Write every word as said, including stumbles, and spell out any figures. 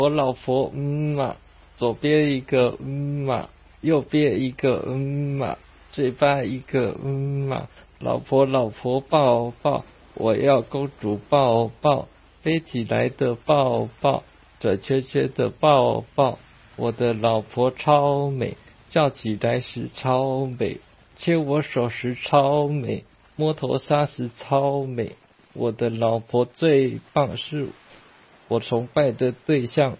我老婆嗯嘛，左边一个嗯嘛，右边一个嗯嘛，嘴巴一个嗯嘛，老婆老婆抱抱，我要公主抱抱，飞起来的抱抱，转圈圈的抱抱，我的老婆超美，叫起来时超美，牵我手时超美，摸头杀时超美，我的老婆最棒，是我崇拜的对象。